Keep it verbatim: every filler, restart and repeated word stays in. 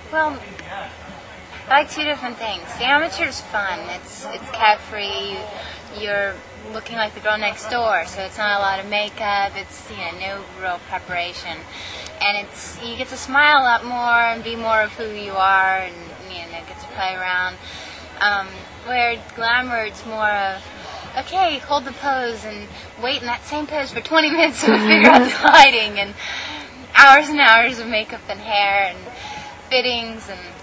Well, I like two different things. The amateur's fun. It's it's carefree. You, you're looking like the girl next door, so it's not a lot of makeup. It's, you know, no real preparation, and it's you get to smile a lot more and be more of who you are, and you know get to play around. Um, where glamour, it's more of, okay, hold the pose and wait in that same pose for twenty minutes to figure out the lighting, and hours and hours of makeup and hair and fittings and